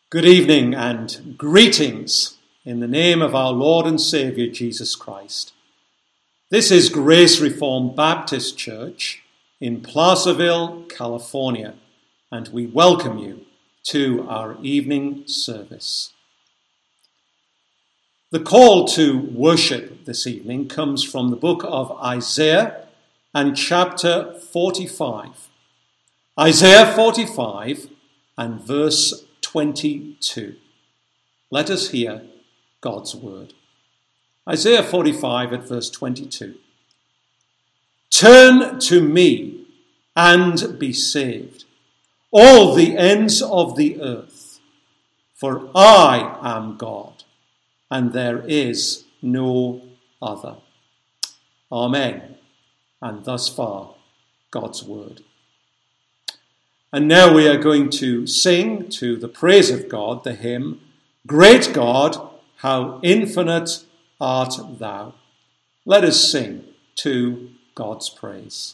Good evening and greetings in the name of our Lord and Saviour Jesus Christ. This is Grace Reformed Baptist Church in Placerville, California, and we welcome you to our evening service. The call to worship this evening comes from the book of Isaiah and chapter 45. Isaiah 45 and verse 22. Let us hear God's word. Isaiah 45 at verse 22. Turn to me and be saved, all the ends of the earth, for I am God, and there is no other. Amen. And thus far, God's word. And now we are going to sing to the praise of God the hymn, Great God, how infinite art thou. Let us sing to God's praise.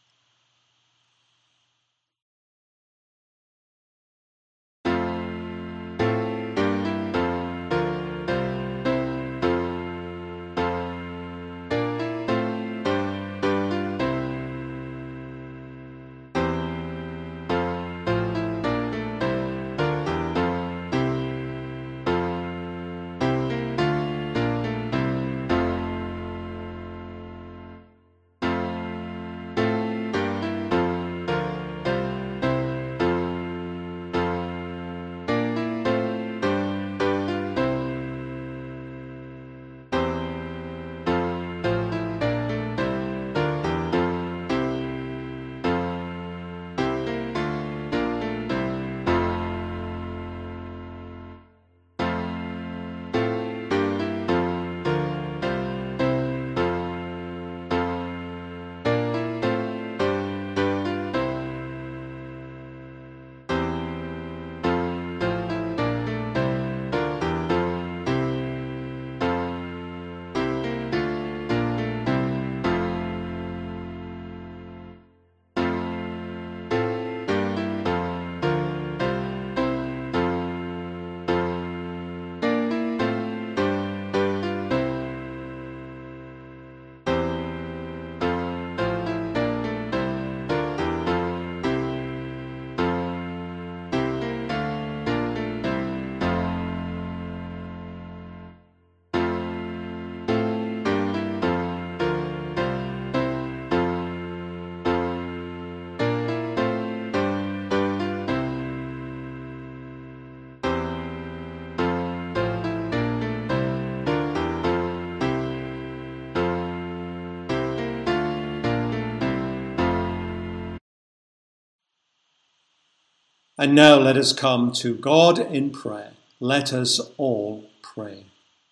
And now let us come to God in prayer. Let us all pray.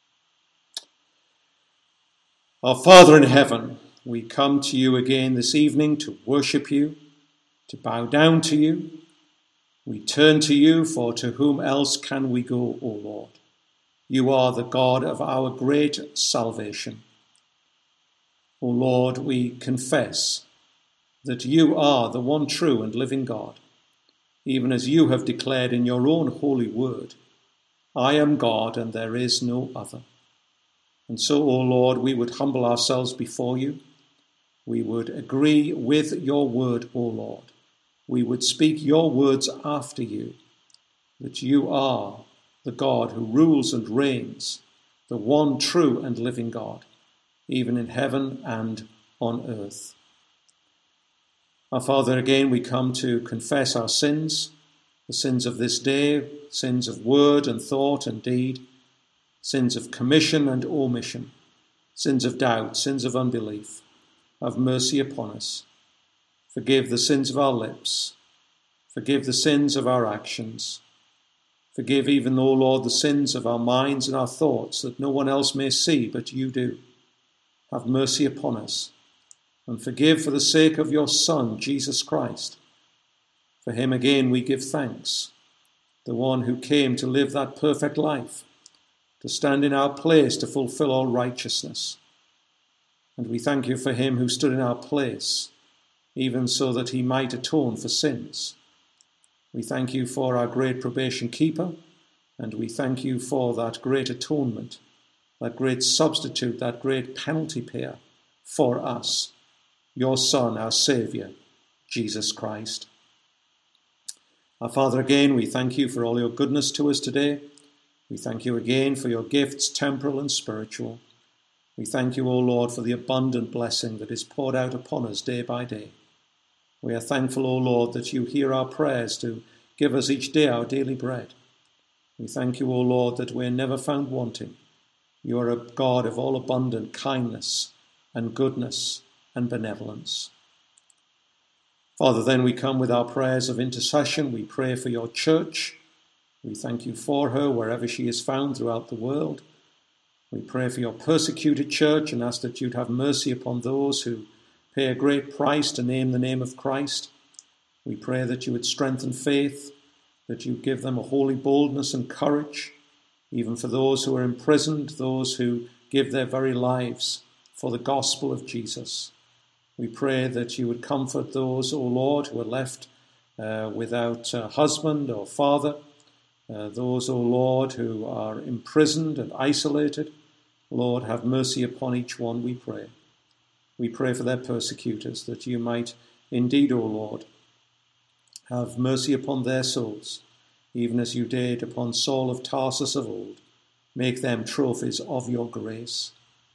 Our Father in heaven, we come to you again this evening to worship you, to bow down to you. We turn to you, for to whom else can we go, O Lord? You are the God of our great salvation. O Lord, we confess that you are the one true and living God. Even as you have declared in your own holy word, I am God and there is no other. And so, O Lord, we would humble ourselves before you. We would agree with your word, O Lord. We would speak your words after you, that you are the God who rules and reigns, the one true and living God, even in heaven and on earth. Our Father, again we come to confess our sins, the sins of this day, sins of word and thought and deed, sins of commission and omission, sins of doubt, sins of unbelief. Have mercy upon us. Forgive the sins of our lips. Forgive the sins of our actions. Forgive even, O Lord, the sins of our minds and our thoughts that no one else may see but you do. Have mercy upon us. And forgive for the sake of your Son, Jesus Christ. For him again we give thanks, the one who came to live that perfect life, to stand in our place to fulfill all righteousness. And we thank you for him who stood in our place, even so that he might atone for sins. We thank you for our great probation keeper, And we thank you for that great atonement, that great substitute, that great penalty payer for us, your Son, our Saviour, Jesus Christ. Our Father, again, we thank you for all your goodness to us today. We thank you again for your gifts, temporal and spiritual. We thank you, O Lord, for the abundant blessing that is poured out upon us day by day. We are thankful, O Lord, that you hear our prayers to give us each day our daily bread. We thank you, O Lord, that we are never found wanting. You are a God of all abundant kindness and goodness and benevolence. Father, then we come with our prayers of intercession. We pray for your church. We thank you for her wherever she is found throughout the world. We pray for your persecuted church and ask that you'd have mercy upon those who pay a great price to name the name of Christ. We pray that you would strengthen faith, that you give them a holy boldness and courage, even for those who are imprisoned, those who give their very lives for the gospel of Jesus. We pray that you would comfort those, O Lord, who are left without husband or father, those, O Lord, who are imprisoned and isolated. Lord, have mercy upon each one, we pray. We pray for their persecutors, that you might indeed, O Lord, have mercy upon their souls, even as you did upon Saul of Tarsus of old. Make them trophies of your grace.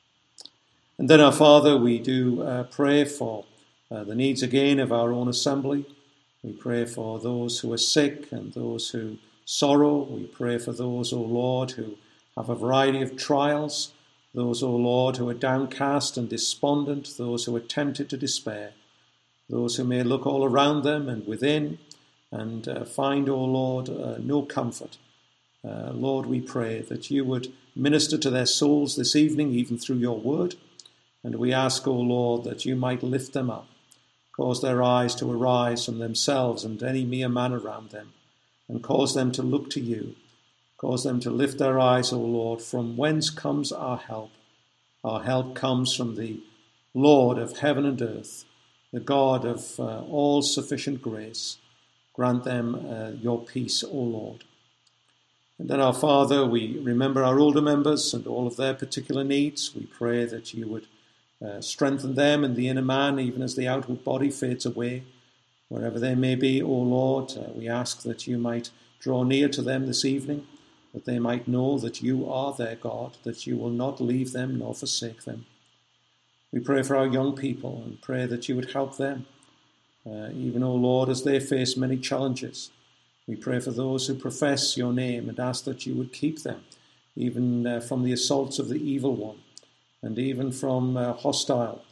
And then, our Father, we do pray for the needs again of our own assembly. We pray for those who are sick and those who sorrow. We pray for those, O Lord, who have a variety of trials, those, O Lord, who are downcast and despondent, those who are tempted to despair, those who may look all around them and within and find, O Lord, no comfort. Lord, we pray that you would minister to their souls this evening, even through your word. And we ask, O Lord, that you might lift them up, cause their eyes to arise from themselves and any mere man around them, and cause them to look to you. Cause them to lift their eyes, O Lord, from whence comes our help. Our help comes from the Lord of heaven and earth, the God of all sufficient grace. Grant them your peace, O Lord. And then, our Father, we remember our older members and all of their particular needs. We pray that you would strengthen them in the inner man, even as the outward body fades away. Wherever they may be, O Lord, we ask that you might draw near to them this evening, that they might know that you are their God, that you will not leave them nor forsake them. We pray for our young people and pray that you would help them, even, O Lord, as they face many challenges. We pray for those who profess your name and ask that you would keep them, even from the assaults of the evil one, and even from hostile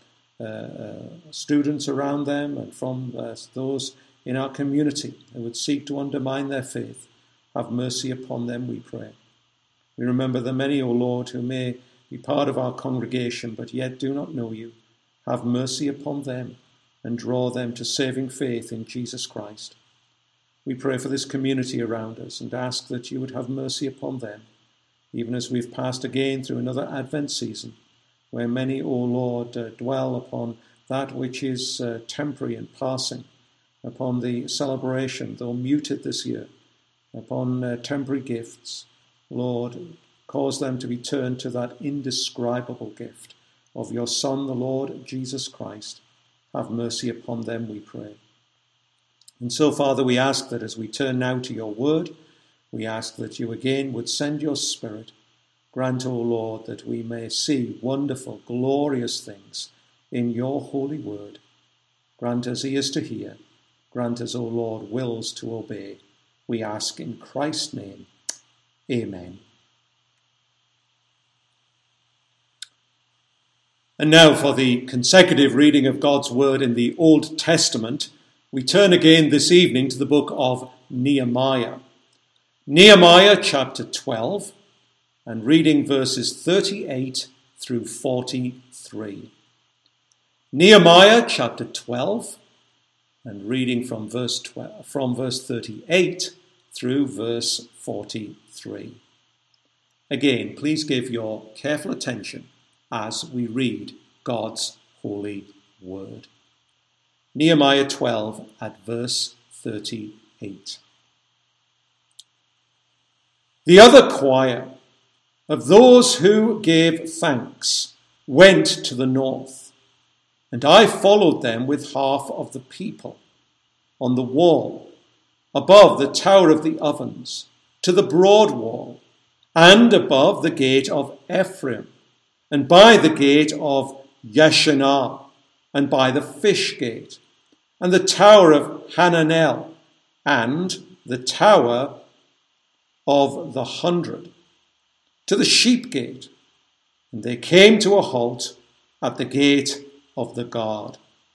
students around them, and from those in our community who would seek to undermine their faith. Have mercy upon them, we pray. We remember the many, O Lord, who may be part of our congregation, but yet do not know you. Have mercy upon them and draw them to saving faith in Jesus Christ. We pray for this community around us and ask that you would have mercy upon them, even as we've passed again through another Advent season, where many, O Lord, dwell upon that which is temporary and passing, upon the celebration, though muted this year, upon temporary gifts. Lord, cause them to be turned to that indescribable gift of your Son, the Lord Jesus Christ. Have mercy upon them, we pray. And so, Father, we ask that as we turn now to your word, we ask that you again would send your Spirit. Grant, O Lord, that we may see wonderful, glorious things in your holy word. Grant us ears to hear. Grant us, O Lord, wills to obey. We ask in Christ's name. Amen. And now for the consecutive reading of God's word in the Old Testament, we turn again this evening to the book of Nehemiah. Nehemiah chapter 12, and reading verses 38 through 43. Nehemiah chapter 12, and reading from verse 38 through verse 43. Again, please give your careful attention as we read God's holy word. Nehemiah 12 at verse 38. The other choir of those who gave thanks went to the north, and I followed them with half of the people on the wall above the Tower of the Ovens to the broad wall, and above the gate of Ephraim, and by the gate of Yeshanah, and by the fish gate, and the Tower of Hananel, and the Tower of the 100, to the sheep gate, and they came to a halt at the gate of the guard.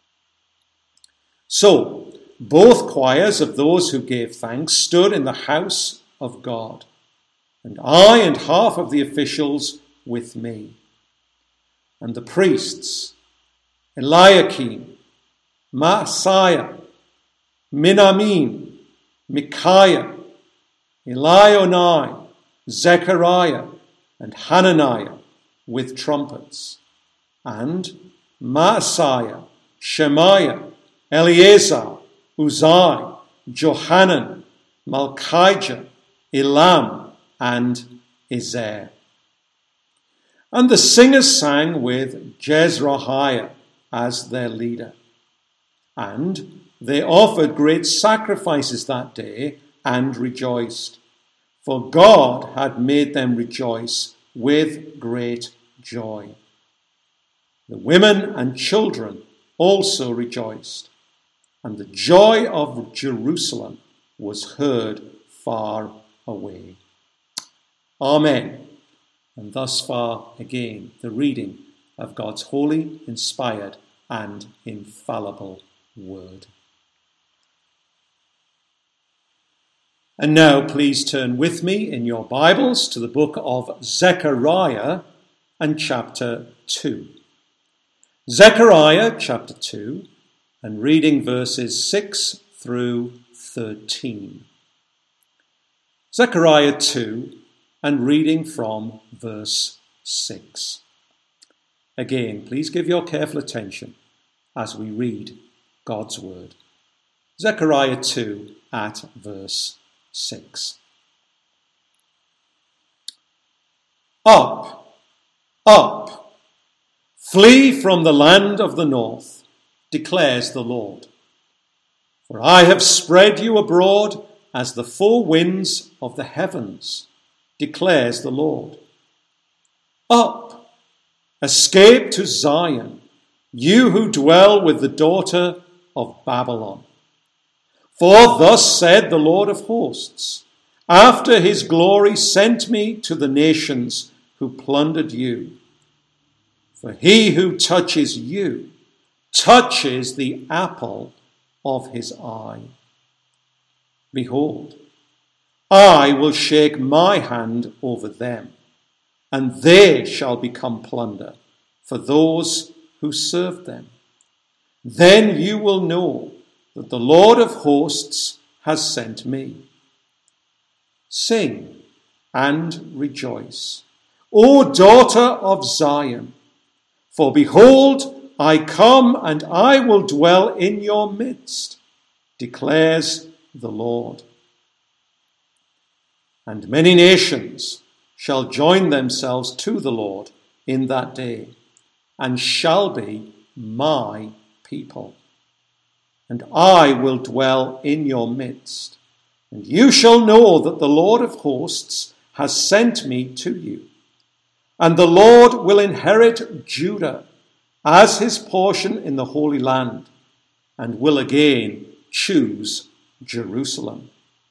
So both choirs of those who gave thanks stood in the house of God, and I and half of the officials with me. And the priests, Eliakim, Maaseiah, Minamin, Micaiah, Elionai, Zechariah, and Hananiah with trumpets, and Maaseiah, Shemaiah, Eleazar, Uzai, Johanan, Malchijah, Elam, and Ezer. And the singers sang with Jezrahiah as their leader. And they offered great sacrifices that day and rejoiced, for God had made them rejoice with great joy. The women and children also rejoiced, and the joy of Jerusalem was heard far away. Amen. And thus far, again, the reading of God's holy, inspired, and infallible word. And now please turn with me in your Bibles to the book of Zechariah and chapter 2. Zechariah chapter 2, and reading verses 6 through 13. Zechariah 2, and reading from verse 6. Again, please give your careful attention as we read God's word. Zechariah 2 at verse 6. Up, up, flee from the land of the north, declares the Lord. For I have spread you abroad as the four winds of the heavens, declares the Lord. Up, escape to Zion, you who dwell with the daughter of Babylon. For thus said the Lord of hosts, after his glory sent me to the nations who plundered you. For he who touches you touches the apple of his eye. Behold, I will shake my hand over them, and they shall become plunder for those who serve them. Then you will know that the Lord of hosts has sent me. Sing and rejoice, O daughter of Zion, for behold, I come and I will dwell in your midst, declares the Lord. And many nations shall join themselves to the Lord in that day, and shall be my people. And I will dwell in your midst, and you shall know that the Lord of hosts has sent me to you. And the Lord will inherit Judah as his portion in the Holy Land, and will again choose Jerusalem.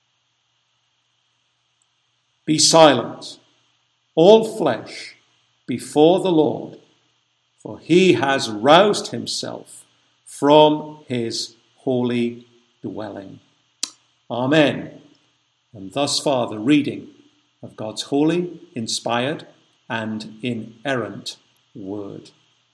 Be silent, all flesh, before the Lord, for he has roused himself from his holy dwelling. Amen. And thus far the reading of God's holy, inspired, and inerrant word.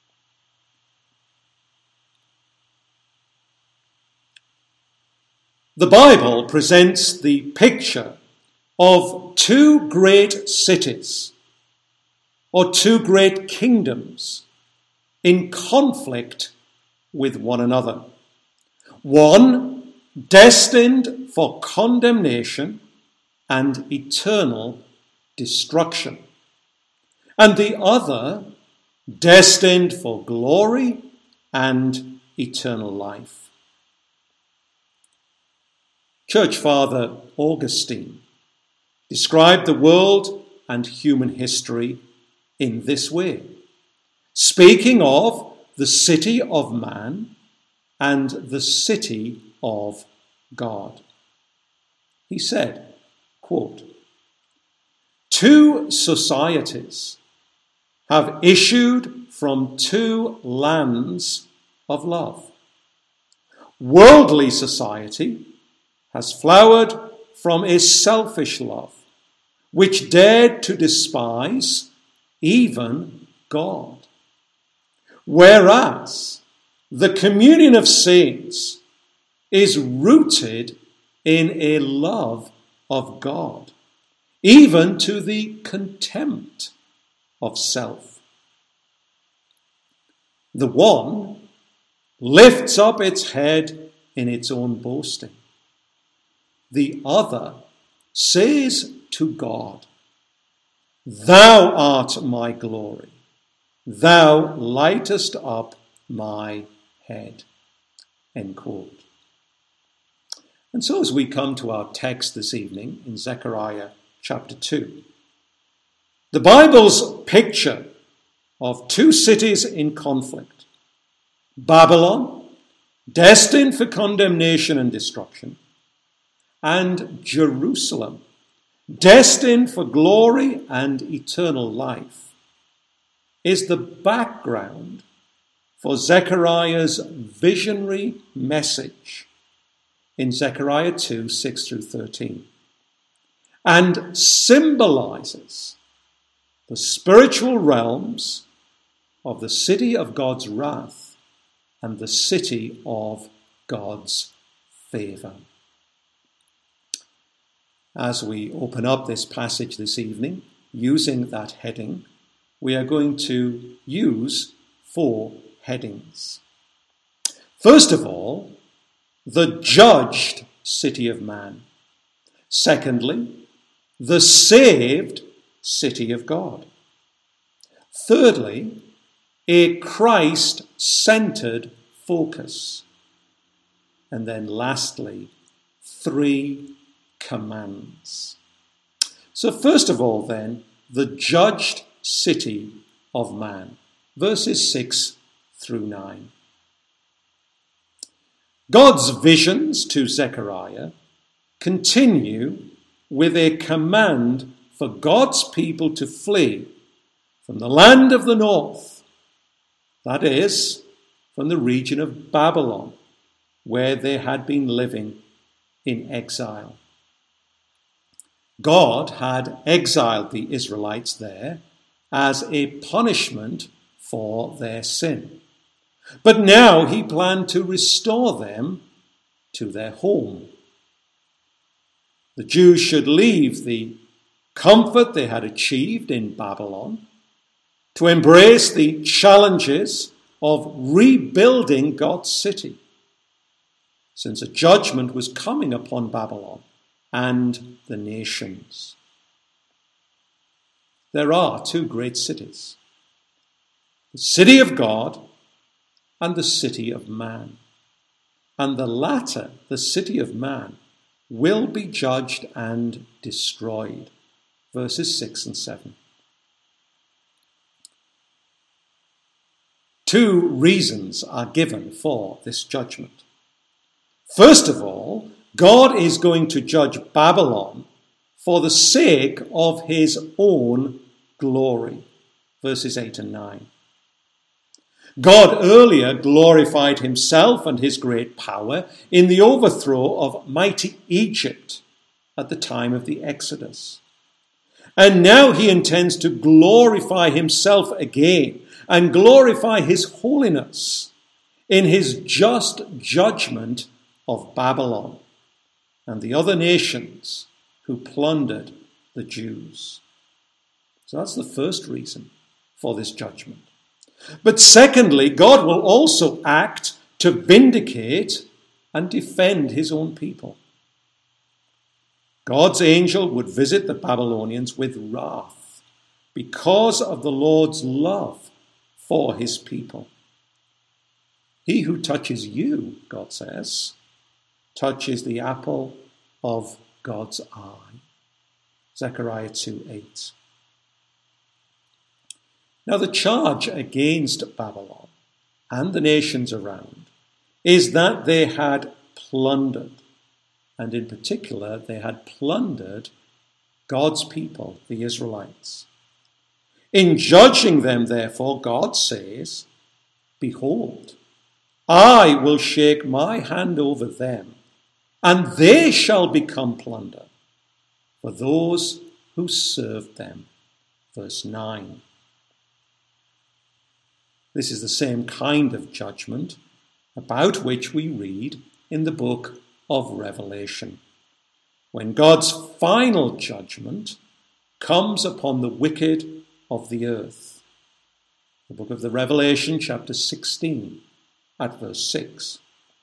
The Bible presents the picture of two great cities, or two great kingdoms, in conflict with one another. One destined for condemnation and eternal destruction, and the other destined for glory and eternal life. Church Father Augustine described the world and human history in this way, speaking of the city of man and the city of God. He said, quote, "Two societies have issued from two lands of love. Worldly society has flowered from a selfish love, which dared to despise even God. Whereas the communion of saints is rooted in a love of God, even to the contempt of self. The one lifts up its head in its own boasting. The other says to God, 'Thou art my glory. Thou lightest up my head.'" End quote. And so as we come to our text this evening in Zechariah chapter 2, the Bible's picture of two cities in conflict, Babylon, destined for condemnation and destruction, and Jerusalem, destined for glory and eternal life, is the background for Zechariah's visionary message in Zechariah 2, 6 through 13, and symbolizes the spiritual realms of the city of God's wrath and the city of God's favor. As we open up this passage this evening, using that heading, we are going to use 4 headings. First of all, the judged city of man. Secondly, the saved city of God. Thirdly, a Christ-centered focus. And then lastly, 3 commands. So first of all then, the judged city of man. Verses 6 through 9. God's visions to Zechariah continue with a command for God's people to flee from the land of the north, that is, from the region of Babylon, where they had been living in exile. God had exiled the Israelites there as a punishment for their sin. But now he planned to restore them to their home. The Jews should leave the comfort they had achieved in Babylon to embrace the challenges of rebuilding God's city, since a judgment was coming upon Babylon and the nations. There are 2 great cities, the city of God and the city of man. And the latter, the city of man, will be judged and destroyed. Verses 6 and 7. 2 reasons are given for this judgment. First of all, God is going to judge Babylon for the sake of his own glory. Verses 8 and 9. God earlier glorified himself and his great power in the overthrow of mighty Egypt at the time of the Exodus. And now he intends to glorify himself again and glorify his holiness in his just judgment of Babylon and the other nations who plundered the Jews. So that's the first reason for this judgment. But secondly, God will also act to vindicate and defend his own people. God's angel would visit the Babylonians with wrath because of the Lord's love for his people. He who touches you, God says, touches the apple of God's eye. Zechariah 2:8. Now the charge against Babylon and the nations around is that they had plundered, and in particular they had plundered God's people, the Israelites. In judging them, therefore, God says, "Behold, I will shake my hand over them, and they shall become plunder for those who served them." Verse 9. This is the same kind of judgment about which we read in the book of Revelation, when God's final judgment comes upon the wicked of the earth. The book of the Revelation, chapter 16, at verse 6.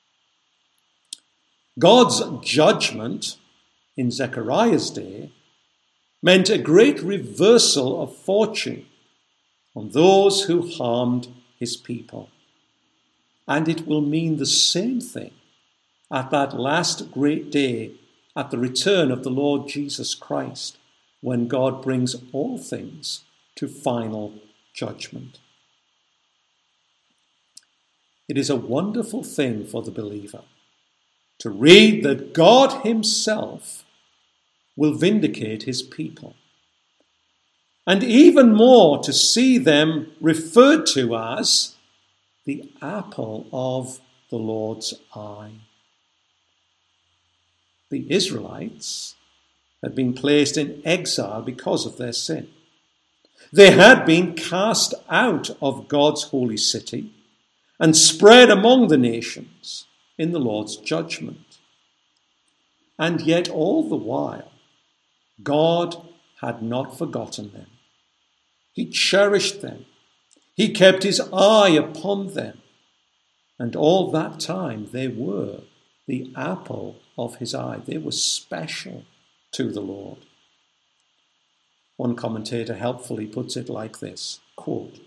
God's judgment in Zechariah's day meant a great reversal of fortune on those who harmed his people. And it will mean the same thing at that last great day at the return of the Lord Jesus Christ, when God brings all things to final judgment. It is a wonderful thing for the believer to read that God himself will vindicate his people, and even more to see them referred to as the apple of the Lord's eye. The Israelites had been placed in exile because of their sin. They had been cast out of God's holy city and spread among the nations in the Lord's judgment. And yet all the while, God had not forgotten them. He cherished them. He kept his eye upon them. And all that time they were the apple of his eye. They were special to the Lord. One commentator helpfully puts it like this, quote,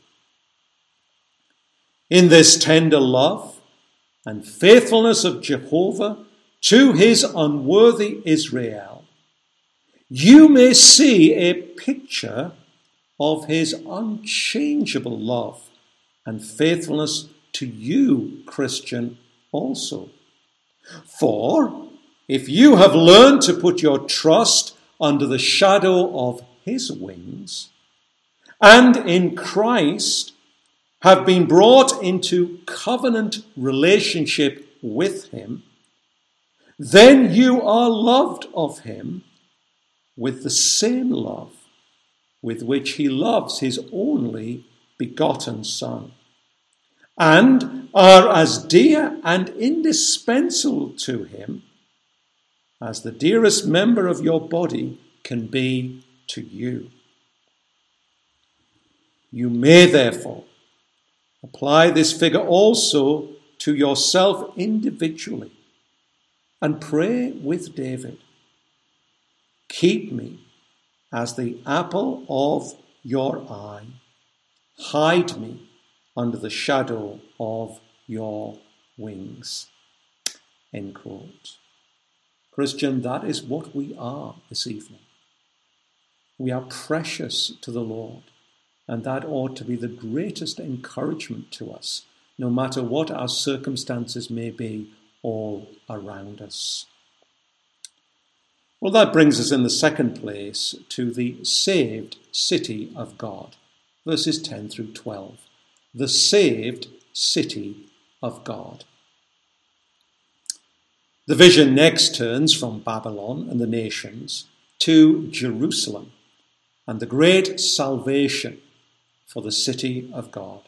"In this tender love and faithfulness of Jehovah to his unworthy Israel, you may see a picture of his unchangeable love and faithfulness to you, Christian, also. For if you have learned to put your trust under the shadow of his wings, and in Christ have been brought into covenant relationship with him, then you are loved of him with the same love with which he loves his only begotten Son, and are as dear and indispensable to him as the dearest member of your body can be to you. You may therefore apply this figure also to yourself individually and pray with David, 'Keep me as the apple of your eye. Hide me under the shadow of your wings.'" End quote. Christian, that is what we are this evening. We are precious to the Lord, and that ought to be the greatest encouragement to us, no matter what our circumstances may be all around us. Well, that brings us in the second place to the saved city of God, verses 10 through 12. The saved city of God. The vision next turns from Babylon and the nations to Jerusalem and the great salvation for the city of God.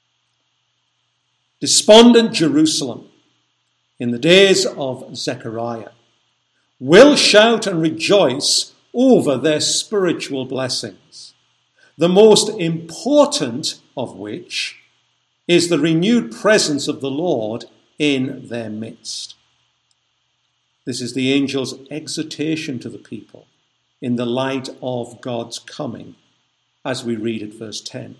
Despondent Jerusalem, in the days of Zechariah, will shout and rejoice over their spiritual blessings, the most important of which is the renewed presence of the Lord in their midst. This is the angel's exhortation to the people in the light of God's coming, as we read at verse 10.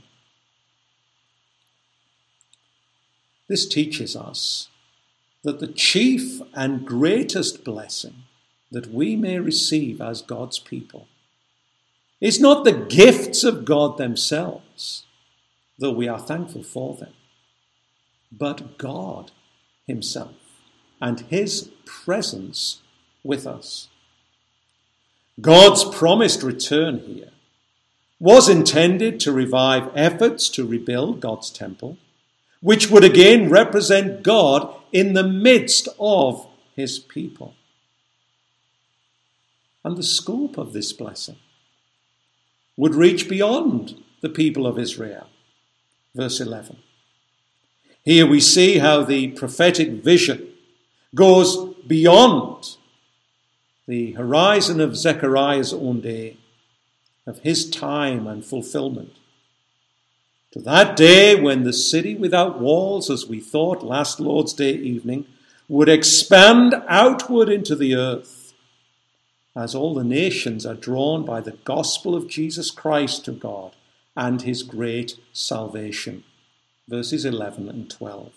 This teaches us that the chief and greatest blessing that we may receive as God's people is not the gifts of God themselves, though we are thankful for them, but God himself and his presence with us. God's promised return here was intended to revive efforts to rebuild God's temple, which would again represent God in the midst of his people. And the scope of this blessing would reach beyond the people of Israel. Verse 11. Here we see how the prophetic vision goes beyond the horizon of Zechariah's own day, of his time and fulfillment, to that day when the city without walls, as we thought last Lord's Day evening, would expand outward into the earth, as all the nations are drawn by the gospel of Jesus Christ to God and his great salvation. Verses 11 and 12.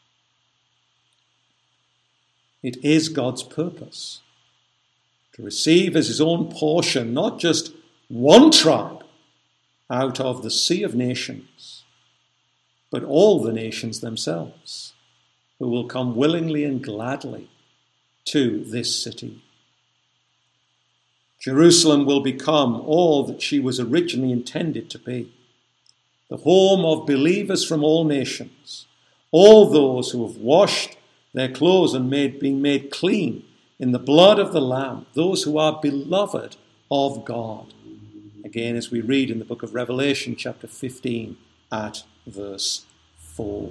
It is God's purpose to receive as his own portion not just one tribe out of the sea of nations, but all the nations themselves, who will come willingly and gladly to this city. Jerusalem will become all that she was originally intended to be, the home of believers from all nations, all those who have washed their clothes and been made clean in the blood of the Lamb, those who are beloved of God. Again, as we read in the book of Revelation, chapter 15, at verse 4.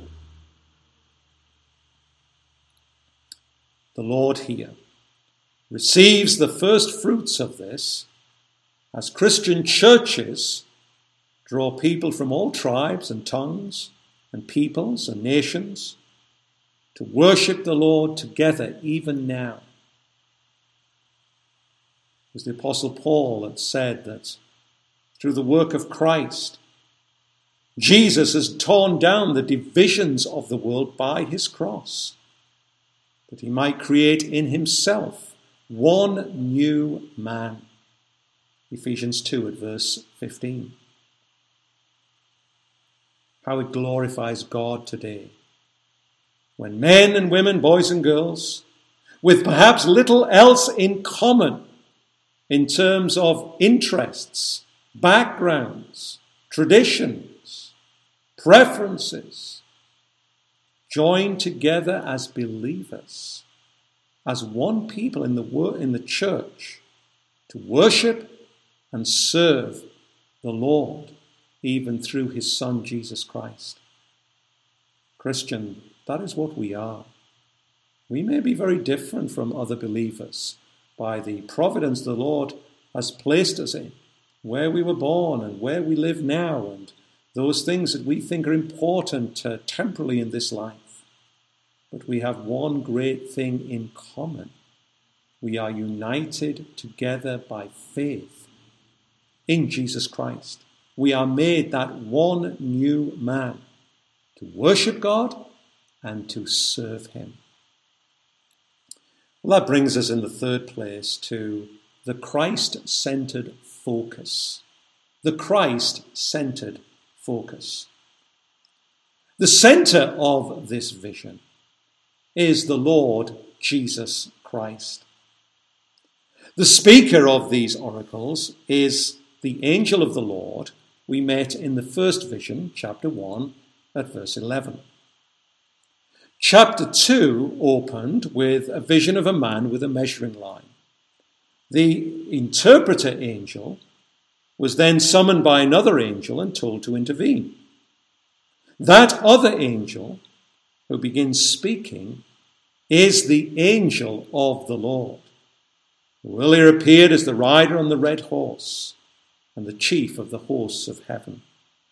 The Lord here receives the first fruits of this as Christian churches draw people from all tribes and tongues and peoples and nations to worship the Lord together even now. As the Apostle Paul had said that through the work of Christ, Jesus has torn down the divisions of the world by his cross, that he might create in himself one new man. Ephesians 2 at verse 15. How it glorifies God today, when men and women, boys and girls, with perhaps little else in common in terms of interests, backgrounds, traditions, preferences, join together as believers, as one people in the church, to worship and serve the Lord, even through his Son, Jesus Christ. Christian, that is what we are. We may be very different from other believers by the providence the Lord has placed us in, where we were born and where we live now, and those things that we think are important temporally in this life. But we have one great thing in common. We are united together by faith in Jesus Christ. We are made that one new man to worship God and to serve him. Well, that brings us in the third place to the Christ-centered focus. The Christ-centered focus. The center of this vision is the Lord Jesus Christ. The speaker of these oracles is the angel of the Lord we met in the first vision, chapter 1, at verse 11. Chapter 2 opened with a vision of a man with a measuring line. The interpreter angel was then summoned by another angel and told to intervene. That other angel, who begins speaking, is the angel of the Lord, who earlier appeared as the rider on the red horse and the chief of the hosts of heaven.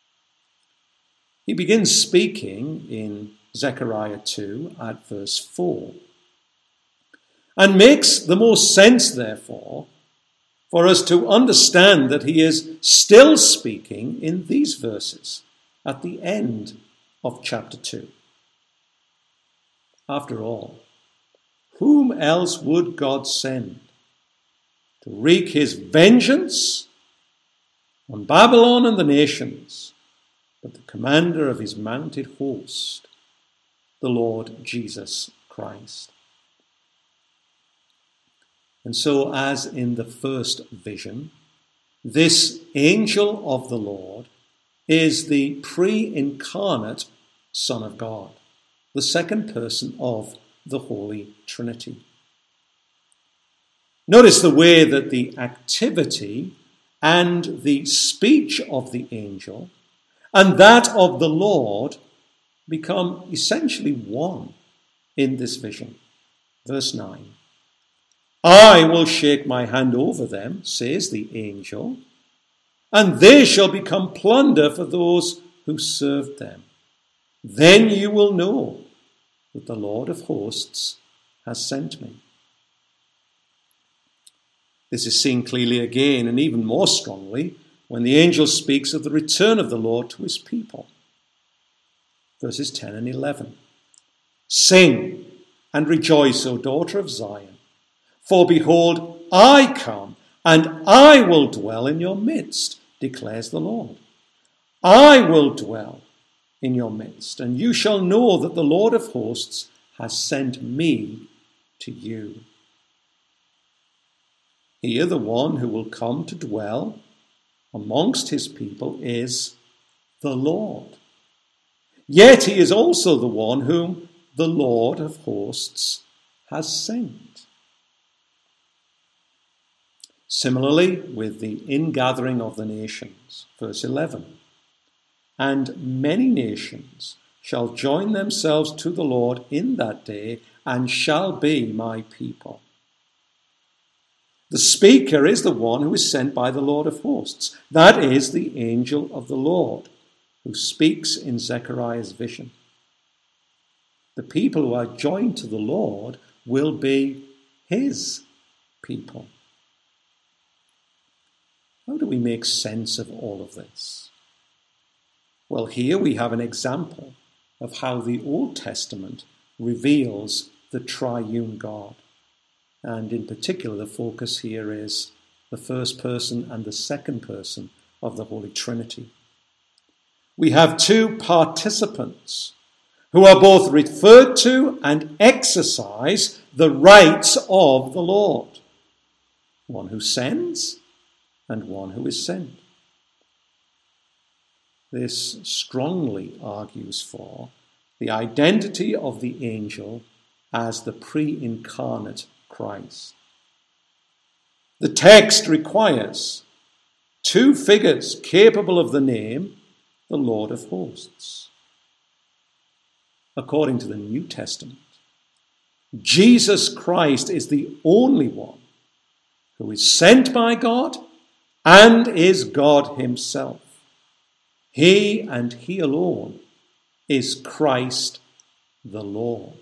He begins speaking in Zechariah 2 at verse 4. and makes the most sense, therefore, for us to understand that he is still speaking in these verses at the end of chapter 2. After all, whom else would God send to wreak his vengeance on Babylon and the nations but the commander of his mounted host, the Lord Jesus Christ? And so, as in the first vision, this angel of the Lord is the pre-incarnate Son of God, the second person of the Holy Trinity. Notice the way that the activity and the speech of the angel and that of the Lord become essentially one in this vision. Verse 9. I will shake my hand over them, says the angel, and they shall become plunder for those who served them. Then you will know that the Lord of hosts has sent me. This is seen clearly again and even more strongly when the angel speaks of the return of the Lord to his people. Verses 10 and 11. Sing and rejoice, O daughter of Zion. For behold, I come, and I will dwell in your midst, declares the Lord. I will dwell in your midst, and you shall know that the Lord of hosts has sent me to you. Here the one who will come to dwell amongst his people is the Lord. Yet he is also the one whom the Lord of hosts has sent. Similarly, with the ingathering of the nations, verse 11. And many nations shall join themselves to the Lord in that day, and shall be my people. The speaker is the one who is sent by the Lord of hosts. That is the angel of the Lord, who speaks in Zechariah's vision. The people who are joined to the Lord will be his people. How do we make sense of all of this? Well, here we have an example of how the Old Testament reveals the triune God. And in particular, the focus here is the first person and the second person of the Holy Trinity. We have two participants who are both referred to and exercise the rights of the Lord. One who sends and one who is sent. This strongly argues for the identity of the angel as the pre-incarnate Christ. The text requires two figures capable of the name, the Lord of hosts. According to the New Testament, Jesus Christ is the only one who is sent by God and is God himself. He and he alone is Christ the Lord.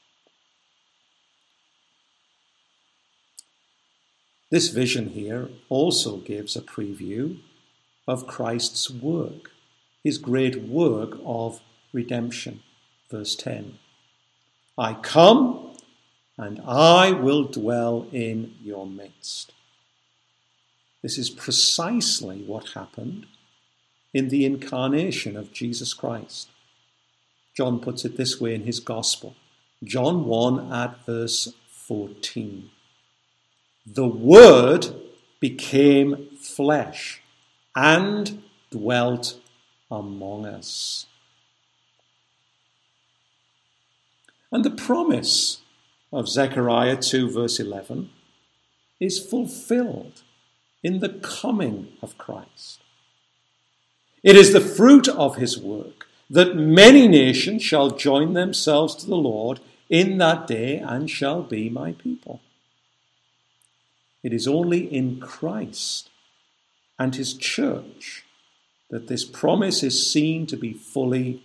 This vision here also gives a preview of Christ's work, his great work of redemption. Verse 10. I come and I will dwell in your midst. This is precisely what happened in the incarnation of Jesus Christ. John puts it this way in his gospel. John 1 at verse 14. The Word became flesh and dwelt among us. And the promise of Zechariah 2 verse 11 is fulfilled in the coming of Christ. It is the fruit of his work that many nations shall join themselves to the Lord in that day and shall be my people. It is only in Christ and his church that this promise is seen to be fully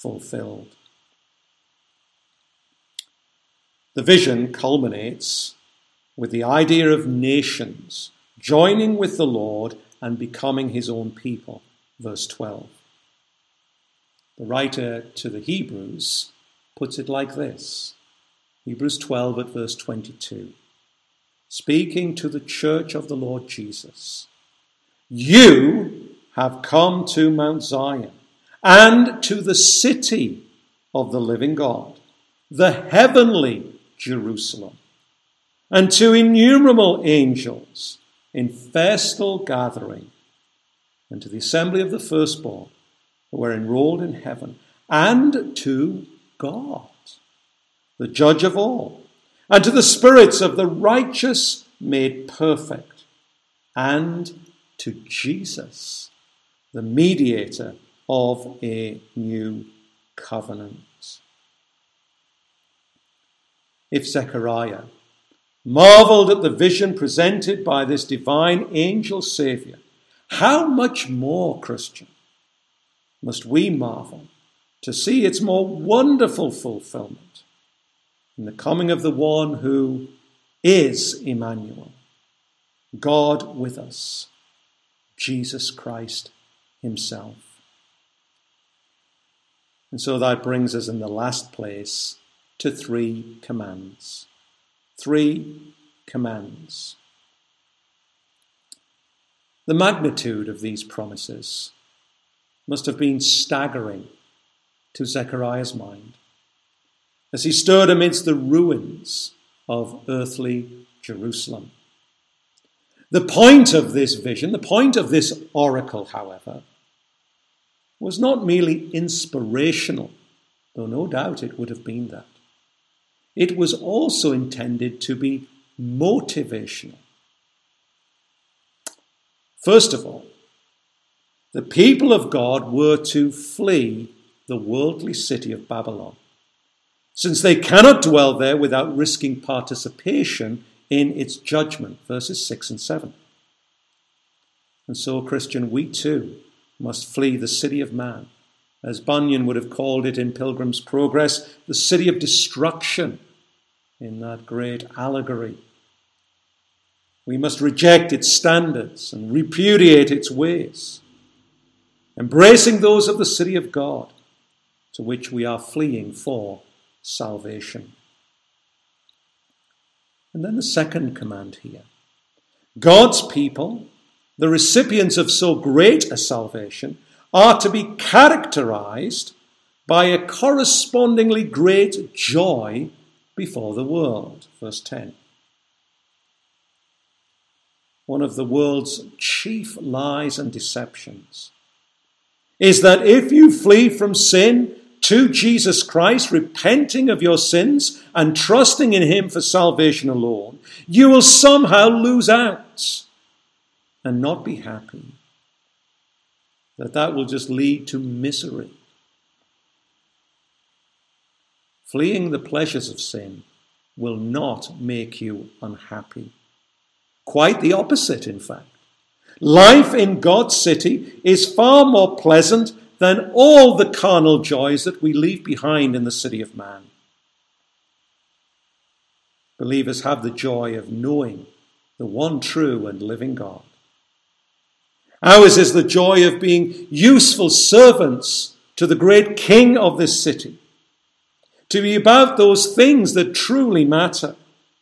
fulfilled. The vision culminates with the idea of nations joining with the Lord and becoming his own people. Verse 12. The writer to the Hebrews puts it like this. Hebrews 12 at verse 22. Speaking to the church of the Lord Jesus, you have come to Mount Zion and to the city of the living God, the heavenly Jerusalem, and to innumerable angels in festal gathering, and to the assembly of the firstborn who are enrolled in heaven, and to God, the judge of all, and to the spirits of the righteous made perfect, and to Jesus, the mediator of a new covenant. If Zechariah marveled at the vision presented by this divine angel Saviour, how much more, Christian, must we marvel to see its more wonderful fulfillment in the coming of the one who is Emmanuel, God with us, Jesus Christ himself. And so that brings us in the last place to 3 commands. 3 commands. The magnitude of these promises must have been staggering to Zechariah's mind as he stood amidst the ruins of earthly Jerusalem. The point of this vision, the point of this oracle, however, was not merely inspirational, though no doubt it would have been that. It was also intended to be motivational. First of all, the people of God were to flee the worldly city of Babylon, since they cannot dwell there without risking participation in its judgment, verses 6 and 7. And so, Christian, we too must flee the city of man, as Bunyan would have called it in Pilgrim's Progress, the city of destruction in that great allegory. We must reject its standards and repudiate its ways, embracing those of the city of God, to which we are fleeing for salvation. And then the second command here. God's people, the recipients of so great a salvation, are to be characterized by a correspondingly great joy before the world. Verse 10. One of the world's chief lies and deceptions is that if you flee from sin to Jesus Christ, repenting of your sins and trusting in him for salvation alone, you will somehow lose out and not be happy. That will just lead to misery. Fleeing the pleasures of sin will not make you unhappy. Quite the opposite, in fact. Life in God's city is far more pleasant than all the carnal joys that we leave behind in the city of man. Believers have the joy of knowing the one true and living God. Ours is the joy of being useful servants to the great King of this city, to be about those things that truly matter,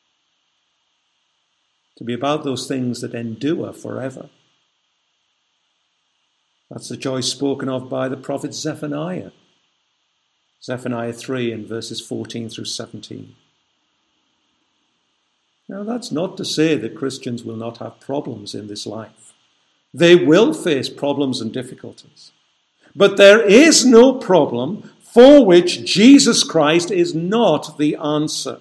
to be about those things that endure forever. That's the joy spoken of by the prophet Zephaniah. Zephaniah 3 and verses 14 through 17. Now, that's not to say that Christians will not have problems in this life. They will face problems and difficulties. But there is no problem for which Jesus Christ is not the answer.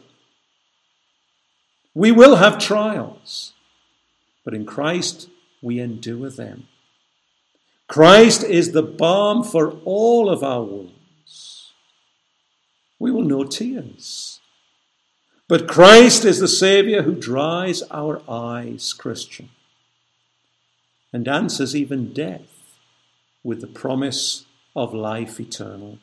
We will have trials, but in Christ we endure them. Christ is the balm for all of our wounds. We will know tears. But Christ is the Saviour who dries our eyes, Christian, and answers even death with the promise of life eternal.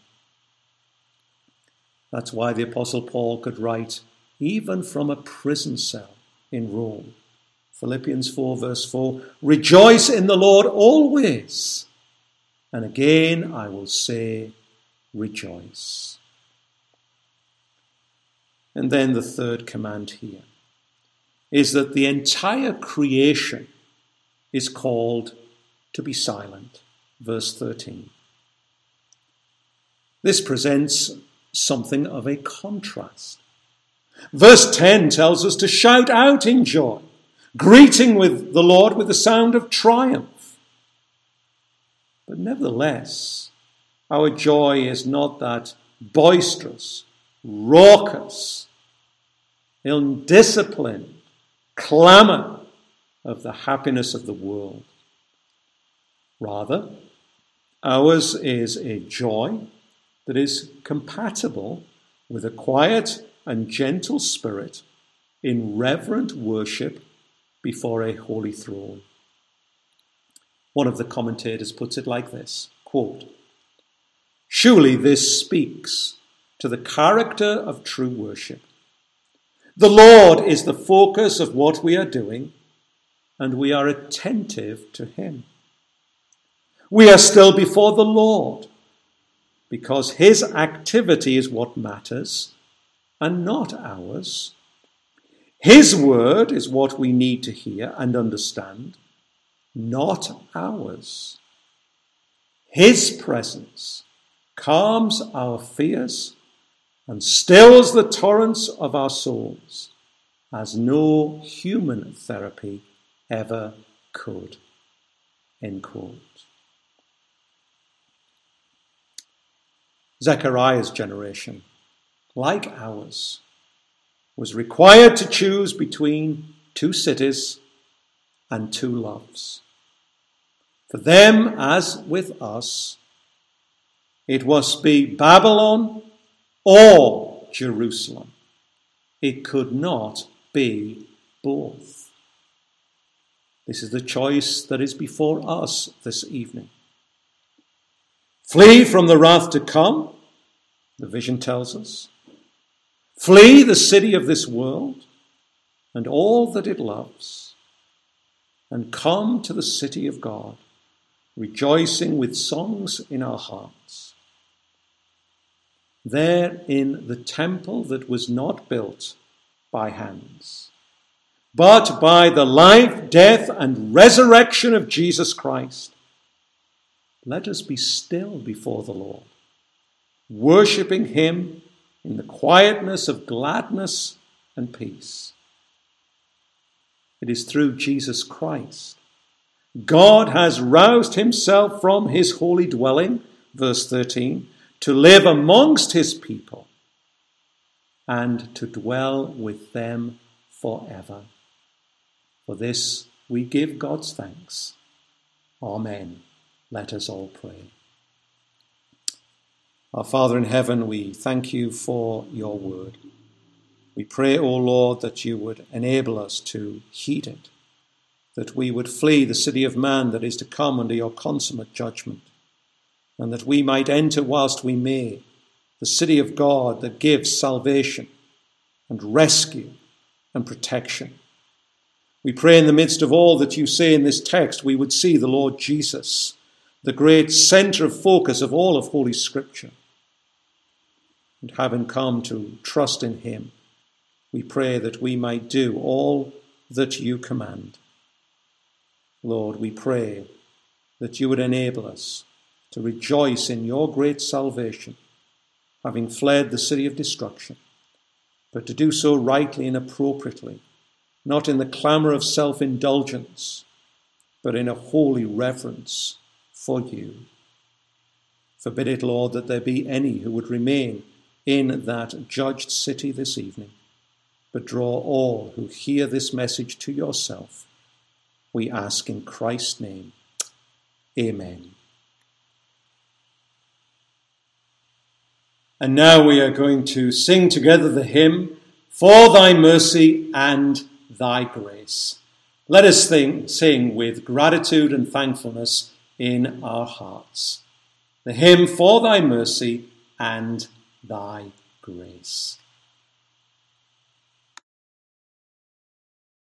That's why the Apostle Paul could write, even from a prison cell, in Rome. Philippians 4 verse 4, rejoice in the Lord always. And again I will say, rejoice. And then the third command here is that the entire creation is called to be silent. Verse 13. This presents something of a contrast. Verse 10 tells us to shout out in joy, greeting with the Lord with the sound of triumph. But nevertheless, our joy is not that boisterous, raucous, undisciplined clamour of the happiness of the world. Rather, ours is a joy that is compatible with a quiet and gentle spirit in reverent worship before a holy throne. One of the commentators puts it like this, quote, surely this speaks to the character of true worship. The Lord is the focus of what we are doing, and we are attentive to him. We are still before the Lord, because his activity is what matters, and not ours. His word is what we need to hear and understand, not ours. His presence calms our fears and stills the torrents of our souls as no human therapy ever could. End quote. Zechariah's generation, like ours, was required to choose between two cities and two loves. For them, as with us, it must be Babylon or Jerusalem. It could not be both. This is the choice that is before us this evening. Flee from the wrath to come, the vision tells us. Flee the city of this world and all that it loves, and come to the city of God, rejoicing with songs in our hearts. There in the temple that was not built by hands, but by the life, death, and resurrection of Jesus Christ, let us be still before the Lord, worshipping him in the quietness of gladness and peace. It is through Jesus Christ. God has roused himself from his holy dwelling, verse 13, to live amongst his people and to dwell with them forever. For this we give God's thanks. Amen. Let us all pray. Our Father in heaven, we thank you for your word. We pray, O Lord, that you would enable us to heed it, that we would flee the city of man that is to come under your consummate judgment, and that we might enter whilst we may the city of God that gives salvation and rescue and protection. We pray in the midst of all that you say in this text, we would see the Lord Jesus, the great centre of focus of all of Holy Scripture. And having come to trust in him, we pray that we might do all that you command. Lord, we pray that you would enable us to rejoice in your great salvation, having fled the city of destruction, but to do so rightly and appropriately, not in the clamour of self-indulgence, but in a holy reverence for you. Forbid it, Lord, that there be any who would remain in that judged city this evening, but draw all who hear this message to yourself. We ask in Christ's name. Amen. And now we are going to sing together the hymn, For Thy Mercy and Thy Grace. Let us sing with gratitude and thankfulness in our hearts. The hymn, For Thy Mercy and Thy Grace.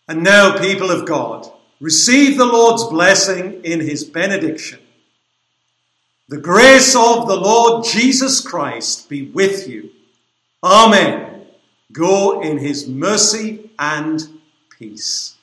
And now, people of God, receive the Lord's blessing in his benediction. The grace of the Lord Jesus Christ be with you. Amen. Go in his mercy and peace.